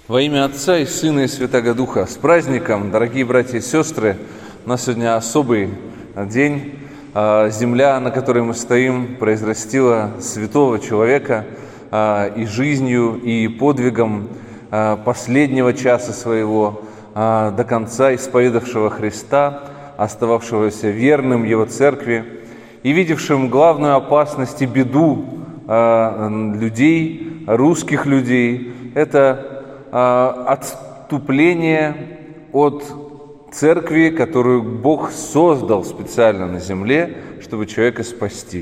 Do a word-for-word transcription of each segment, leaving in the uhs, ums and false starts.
Во имя Отца и Сына и Святаго Духа. С праздником, дорогие братья и сестры! У нас сегодня особый день. Земля, на которой мы стоим, произрастила святого человека, и жизнью, и подвигом последнего часа своего, до конца исповедавшего Христа, остававшегося верным Его церкви и видевшим главную опасность и беду людей, русских людей, это отступление от церкви, которую Бог создал специально на земле, чтобы человека спасти.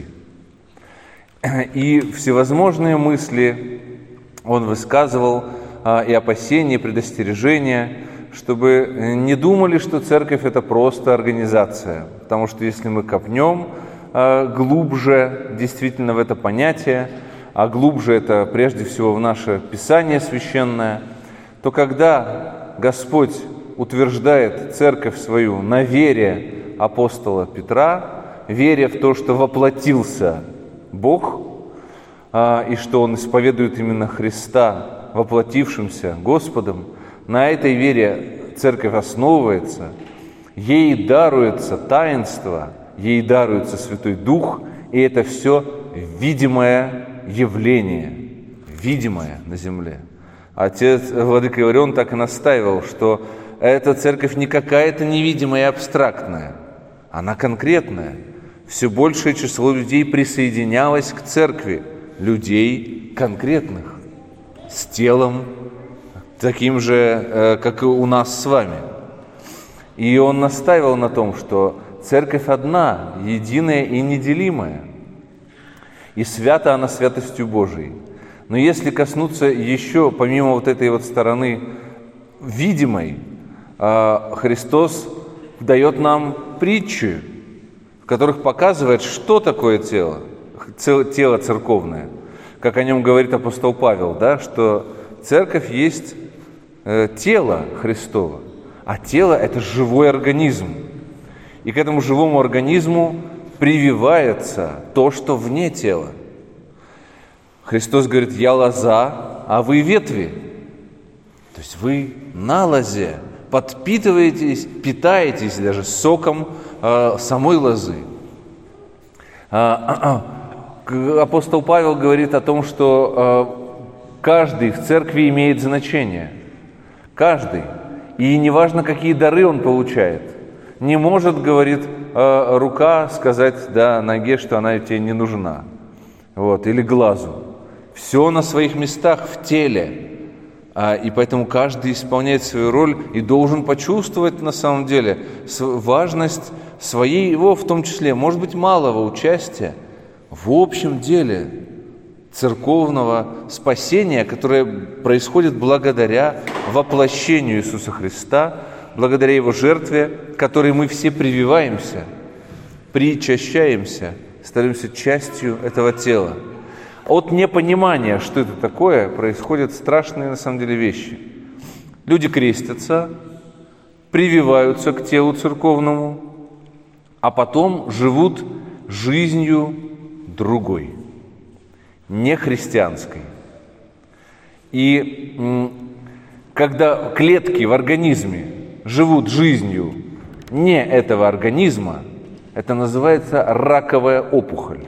И всевозможные мысли он высказывал, и опасения, и предостережения, чтобы не думали, что церковь – это просто организация. Потому что если мы копнем глубже действительно в это понятие, а глубже это прежде всего в наше Писание священное, то когда Господь утверждает церковь свою на вере апостола Петра, вере в то, что воплотился Бог, и что Он исповедует именно Христа, воплотившимся Господом, на этой вере церковь основывается, ей даруется таинство, ей даруется Святой Дух, и это все видимое явление, видимое на земле. Отец владыка Иларион так и настаивал, что эта церковь не какая-то невидимая и абстрактная, она конкретная. Все большее число людей присоединялось к церкви, людей конкретных, с телом, таким же, как и у нас с вами. И он настаивал на том, что церковь одна, единая и неделимая, и свята она святостью Божией. Но если коснуться еще, помимо вот этой вот стороны видимой, Христос дает нам притчи, в которых показывает, что такое тело, тело церковное. Как о нем говорит апостол Павел, да, что церковь есть тело Христово, а тело – это живой организм. И к этому живому организму прививается то, что вне тела. Христос говорит: «Я лоза, а вы ветви». То есть вы на лозе подпитываетесь, питаетесь даже соком э, самой лозы. А, апостол Павел говорит о том, что э, каждый в церкви имеет значение. Каждый. И неважно, какие дары он получает. Не может, говорит, э, рука сказать, да, ноге, что она тебе не нужна. Вот, или глазу. Все на своих местах в теле. А, и поэтому каждый исполняет свою роль и должен почувствовать на самом деле важность своего, в том числе, может быть, малого участия в общем деле церковного спасения, которое происходит благодаря воплощению Иисуса Христа, благодаря Его жертве, к которой мы все прививаемся, причащаемся, становимся частью этого тела. От непонимания, что это такое, происходят страшные на самом деле вещи. Люди крестятся, прививаются к телу церковному, а потом живут жизнью другой, не христианской. И когда клетки в организме живут жизнью не этого организма, это называется раковая опухоль.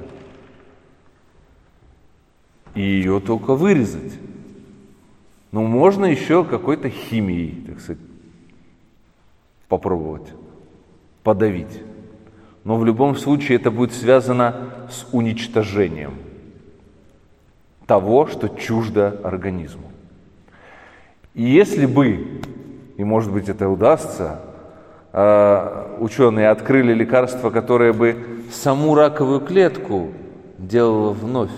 И ее только вырезать. Но можно еще какой-то химией, так сказать, попробовать, подавить. Но в любом случае это будет связано с уничтожением того, что чуждо организму. И если бы, и может быть это удастся, ученые открыли лекарство, которое бы саму раковую клетку делало вновь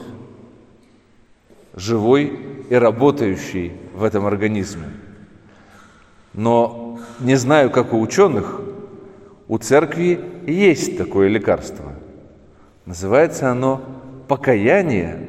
живой и работающий в этом организме. Но не знаю, как у ученых, у церкви есть такое лекарство. Называется оно покаяние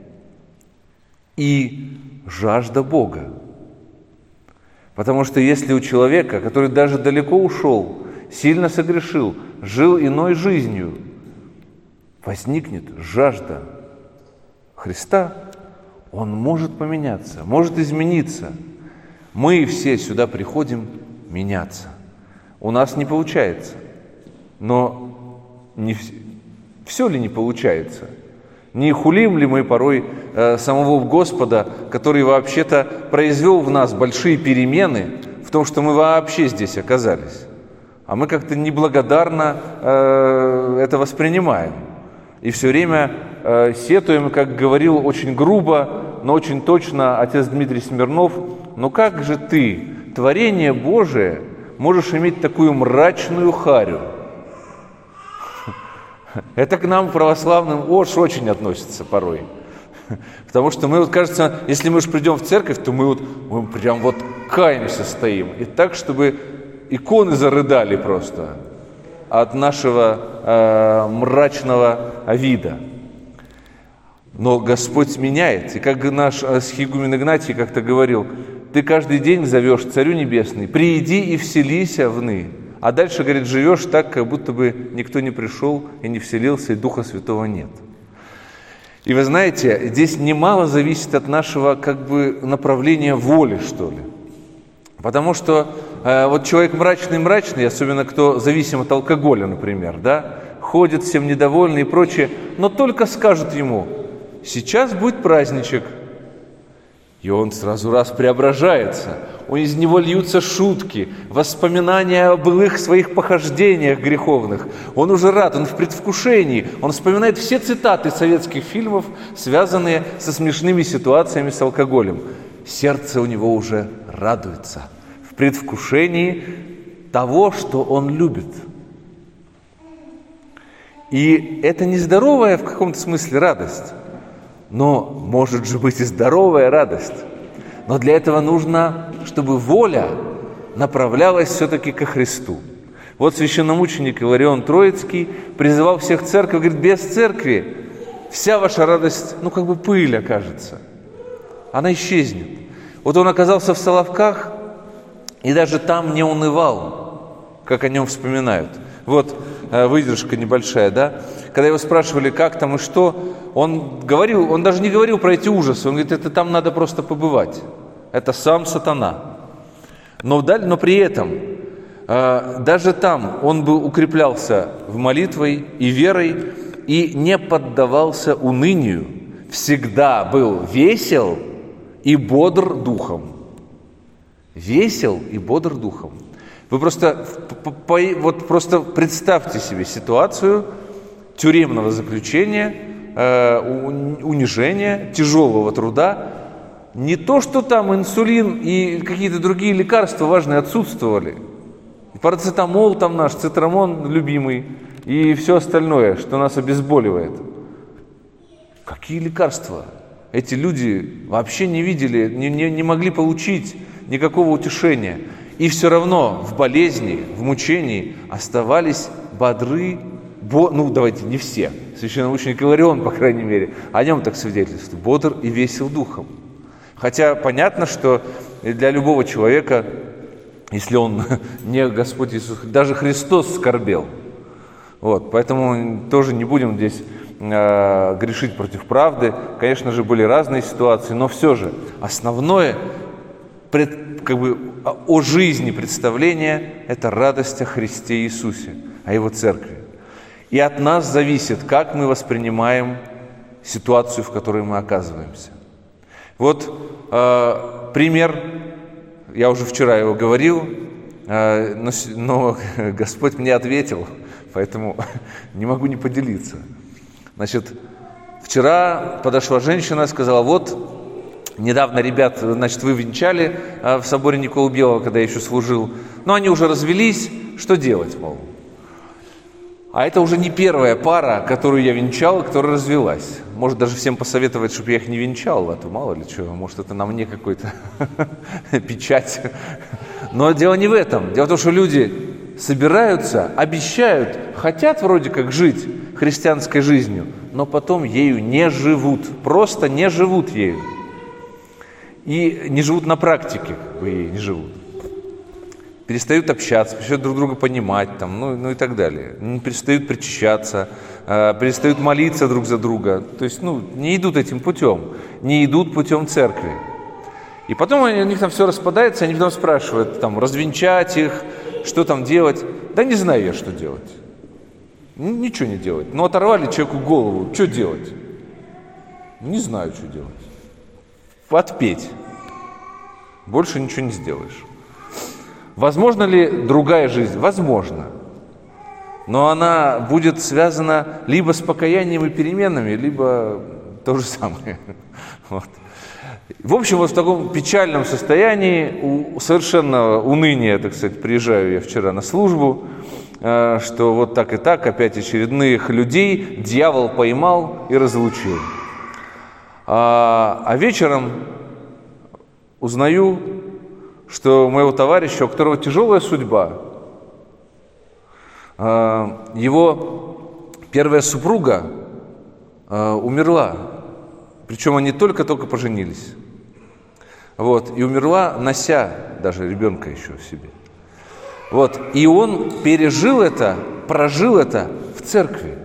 и жажда Бога. Потому что если у человека, который даже далеко ушел, сильно согрешил, жил иной жизнью, возникнет жажда Христа, он может поменяться, может измениться, Мы все сюда приходим меняться. У нас не получается. Но не вс... все ли не получается? Не хулим ли мы порой э, самого Господа, который вообще-то произвел в нас большие перемены в том, что мы вообще здесь оказались? А мы как-то неблагодарно э, это воспринимаем. И все время э, сетуем, как говорил очень грубо, но очень точно отец Дмитрий Смирнов: «Ну как же ты, творение Божие, можешь иметь такую мрачную харю?» Это к нам, православным, уж очень относится порой. Потому что мы, вот кажется, если мы уж придем в церковь, то мы вот мы прям вот каемся стоим. И так, чтобы иконы зарыдали просто от нашего э, мрачного вида. Но Господь меняет. И как наш схигумен Игнатий как-то говорил: «Ты каждый день зовешь Царю Небесный: прииди и вселися вны». А дальше, говорит, живешь так, как будто бы никто не пришел и не вселился, и Духа Святого нет. И вы знаете, здесь немало зависит от нашего как бы направления воли, что ли. Потому что э, вот человек мрачный-мрачный, особенно кто зависим от алкоголя, например, да, ходит всем недовольный и прочее, но только скажут ему: сейчас будет праздничек. И он сразу раз преображается. Из него льются шутки, воспоминания о былых своих похождениях греховных. Он уже рад, он в предвкушении. Он вспоминает все цитаты советских фильмов, связанные со смешными ситуациями с алкоголем. Сердце у него уже радуется в предвкушении того, что он любит. И это нездоровая в каком-то смысле радость. Но может же быть и здоровая радость. Но для этого нужно, чтобы воля направлялась все-таки ко Христу. Вот священномученик Иларион Троицкий призывал всех в церковь, говорит: без церкви вся ваша радость, ну как бы пыль окажется. Она исчезнет. Вот он оказался в Соловках и даже там не унывал, как о нем вспоминают. Вот выдержка небольшая, да? Когда его спрашивали, как там и что, он говорил, он даже не говорил про эти ужасы. Он говорит: это там надо просто побывать. Это сам сатана. Но, но при этом э, даже там он был, укреплялся в молитвой и верой и не поддавался унынию. Всегда был весел и бодр духом. Весел и бодр духом. Вы просто, вот просто представьте себе ситуацию тюремного заключения, э, унижения, тяжелого труда. Не то, что там инсулин и какие-то другие лекарства важные отсутствовали. Парацетамол там наш, цитрамон любимый и все остальное, что нас обезболивает. Какие лекарства? Эти люди вообще не видели, не, не, не могли получить никакого утешения. И все равно в болезни, в мучении оставались бодры, бо, ну давайте не все, священномученик Иларион, по крайней мере, о нем так свидетельствует: бодр и весел духом. Хотя понятно, что для любого человека, если он не Господь Иисус, даже Христос скорбел. Вот, поэтому тоже не будем здесь э, грешить против правды. Конечно же, были разные ситуации, но все же основное пред, как бы, о жизни представление – это радость о Христе Иисусе, о Его Церкви. И от нас зависит, как мы воспринимаем ситуацию, в которой мы оказываемся. Вот э, пример, я уже вчера его говорил, э, но, но Господь мне ответил, поэтому не могу не поделиться. Значит, вчера подошла женщина и сказала: вот, недавно ребят, значит, вы венчали э, в соборе Николы Белого, когда я еще служил, но они уже развелись, что делать, мол? А это уже не первая пара, которую я венчал, которая развелась. Может, даже всем посоветовать, чтобы я их не венчал, а то мало ли чего, может, это на мне какой-то печать. Но дело не в этом. Дело в том, что люди собираются, обещают, хотят вроде как жить христианской жизнью, но потом ею не живут, просто не живут ею. И не живут на практике, вы ей не живут. Перестают общаться, перестают друг друга понимать, там, ну, ну и так далее. Перестают причащаться, э, перестают молиться друг за друга. То есть, ну, не идут этим путем, не идут путем церкви. И потом у них там все распадается, они потом спрашивают, там, развенчать их, что там делать. Да не знаю я, что делать. Ничего не делать. Ну, оторвали человеку голову, что делать? Не знаю, что делать. Отпеть. Больше ничего не сделаешь. Возможно ли другая жизнь? Возможно. Но она будет связана либо с покаянием и переменами, либо то же самое. Вот. В общем, вот в таком печальном состоянии, у совершенно уныния, так сказать, приезжаю я вчера на службу, что вот так и так, опять очередных людей дьявол поймал и разлучил. А, а вечером узнаю, что у моего товарища, у которого тяжелая судьба, его первая супруга умерла, причем они только-только поженились. Вот, и умерла, нося даже ребенка еще в себе. Вот, и он пережил это, прожил это в церкви.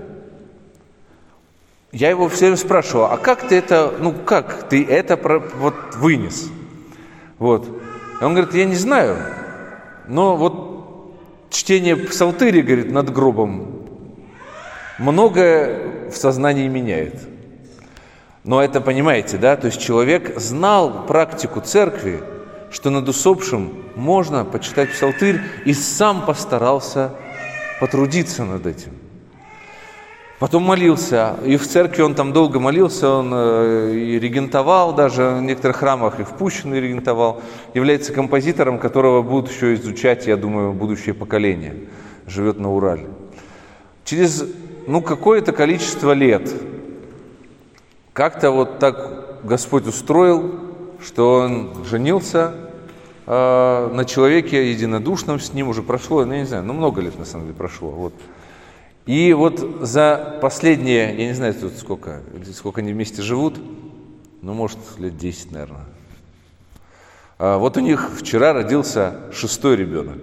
Я его все время спрашивал, а как ты это, ну как ты это вот вынес? Вот. И он говорит, я не знаю, но вот чтение псалтыри, говорит, над гробом многое в сознании меняет. Но это, понимаете, да, то есть человек знал практику церкви, что над усопшим можно почитать псалтырь, и сам постарался потрудиться над этим. Потом молился, и в церкви он там долго молился, он и регентовал, даже в некоторых храмах и в Пущино регентовал, является композитором, которого будут еще изучать, я думаю, будущее поколение, живет на Урале. Через, ну, какое-то количество лет как-то вот так Господь устроил, что он женился э, на человеке единодушном с ним, уже прошло, ну, я не знаю, ну, много лет на самом деле прошло, вот. И вот за последние, я не знаю, тут сколько, сколько они вместе живут, ну, может, лет десять, наверное. А вот у них вчера родился шестой ребенок.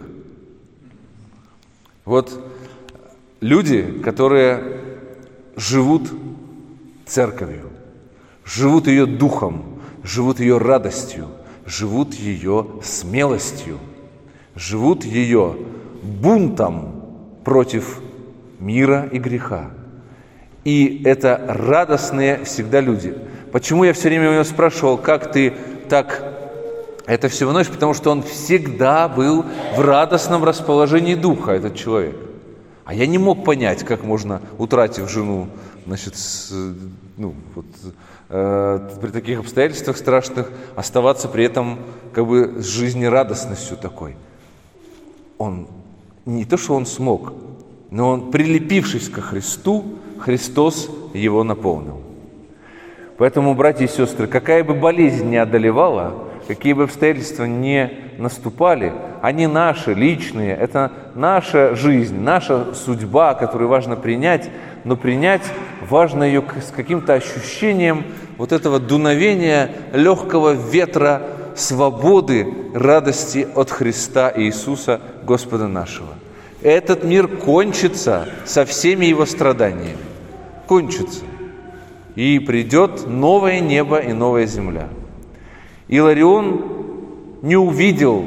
Вот люди, которые живут церковью, живут ее духом, живут ее радостью, живут ее смелостью, живут ее бунтом против мира и греха. И это радостные всегда люди. Почему я все время у него спрашивал, как ты так это все выносишь? Потому что он всегда был в радостном расположении духа, этот человек. А я не мог понять, как можно, утратив жену, значит, с, ну, вот, э, при таких обстоятельствах страшных, оставаться при этом как бы с жизнерадостностью такой. Он, не то, что он смог, но он, прилепившись ко Христу, Христос его наполнил. Поэтому, братья и сестры, какая бы болезнь ни одолевала, какие бы обстоятельства ни наступали, они наши, личные, это наша жизнь, наша судьба, которую важно принять, но принять важно ее с каким-то ощущением вот этого дуновения легкого ветра свободы, радости от Христа Иисуса, Господа нашего. Этот мир кончится со всеми его страданиями. Кончится. И придет новое небо и новая земля. Иларион не увидел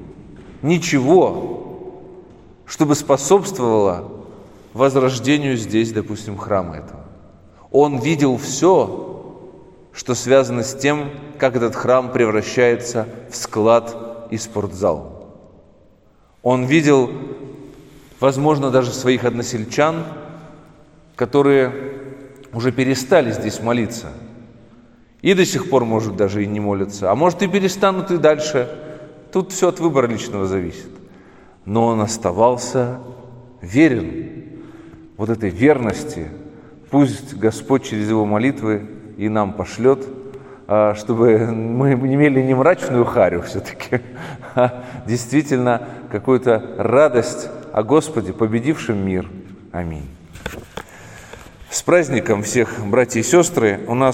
ничего, чтобы способствовало возрождению здесь, допустим, храма этого. Он видел все, что связано с тем, как этот храм превращается в склад и спортзал. Он видел, возможно, даже своих односельчан, которые уже перестали здесь молиться. И до сих пор, может, даже и не молятся. А может, и перестанут и дальше. Тут все от выбора личного зависит. Но он оставался верен. Вот этой верности пусть Господь через его молитвы и нам пошлет, чтобы мы имели не мрачную харю все-таки, а действительно какую-то радость о Господе, победившем мир. Аминь. С праздником всех, братья и сестры! У нас